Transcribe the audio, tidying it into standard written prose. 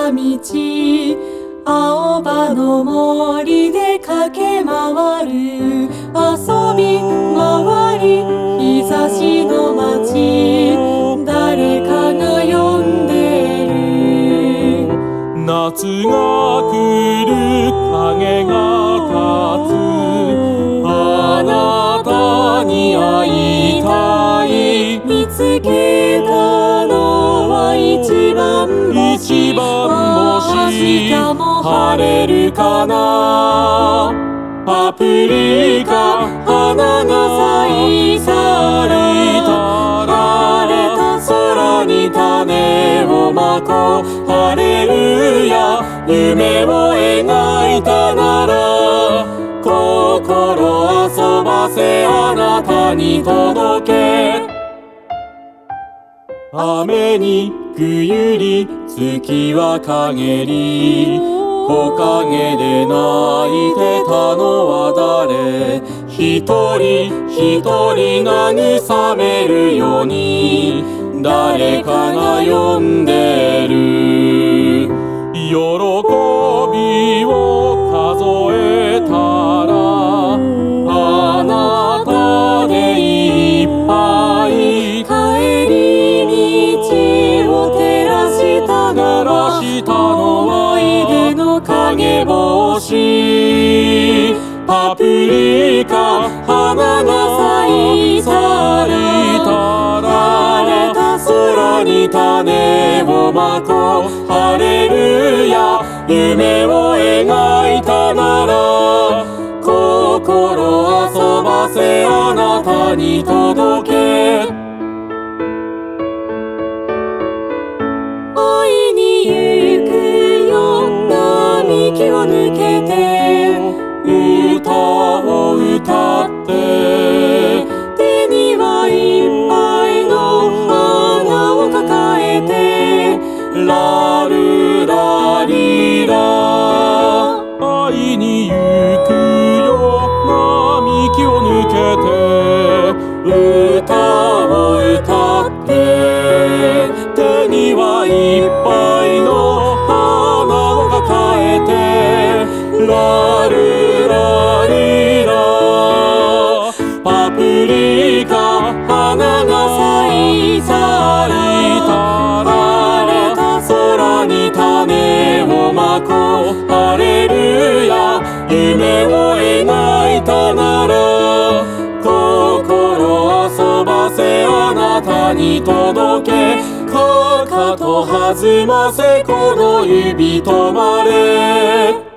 た道、青葉の森で駆け回る。遊び回り日差しの街、誰かが呼んでる。 夏が来る影が立つ、あなたに会いたい。 見つけたのは一番星。明日も晴れるかな。パプリカ花が咲いたら、晴れた空に種をまこう。ハレルヤ、夢を描いたなら、心遊ばせあなたに届け。雨に冬に月は陰り、木陰で泣いてたのは誰。一人一人慰めるように誰かが呼んでる。喜びを数えたら、あなたでいっぱい。 帰り道を照らしたのは思い出の影星。パプリカ花が咲いたら、晴れた空に種をまこう。ハレルヤ、夢を描いたなら、心遊ばせあなたに届け。 会いに行くよ並木を抜けて、 歌を歌って、 手にはいっぱいの花を抱えて、 ラルラリラ。会いに行くよ並木を抜けて、歌を歌って、手にはいっぱいの花を抱えて、ラルラリラ。パプリカ花が咲いたら、晴れた空に種をまこう。ハレルヤ、夢を描いたなら、心遊ばせあなたに届け。かかと弾ませこの指止まれ。